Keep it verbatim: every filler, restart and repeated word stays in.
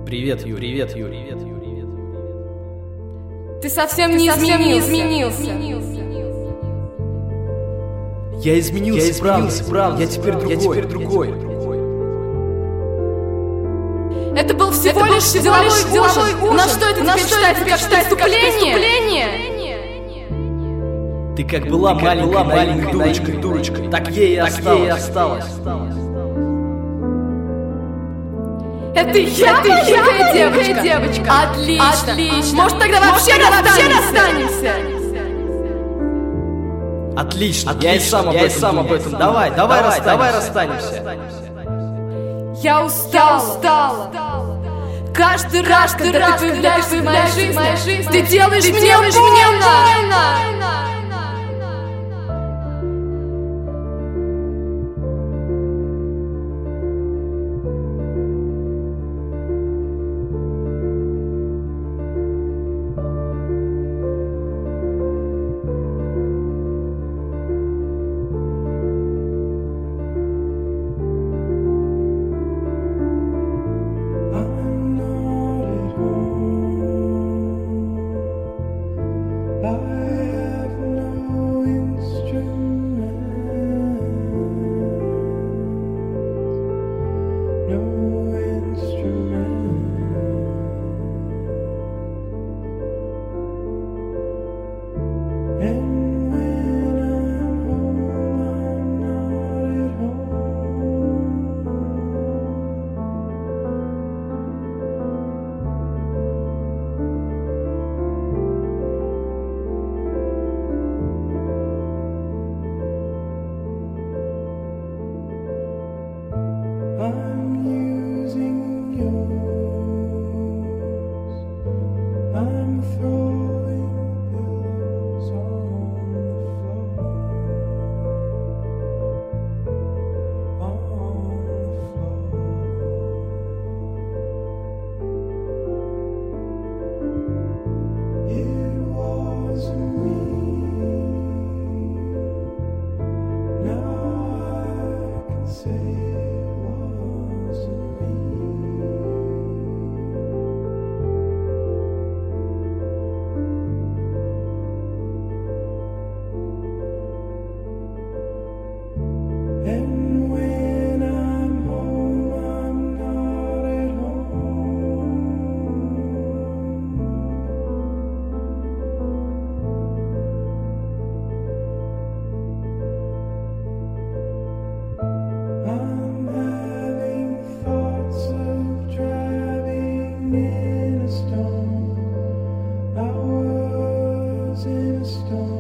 Привет, Юрий. Привет, Юрий. Привет, Юрий. Ты совсем, Ты не, совсем изменился. не изменился. Я изменился, я изменился, правда. Я теперь другой. Я теперь другой. Это был всего это лишь деловой ужин. деловой ужин. На что это теперь считается как преступление? Ты как была Ты маленькой, как была маленькой дурочкой, дурочкой, так ей и осталось. Ей осталось. Это я, это я, девочка. девочка. Отлично. Отлично. Может, тогда вообще расстанемся? Отлично. Отлично. Я и сам об я этом, сам об этом. Давай, давай, давай, давай расстанемся. Я устала. Я устала. Каждый раз, когда ты появляешься в моей жизни, ты делаешь мне больно. In a storm.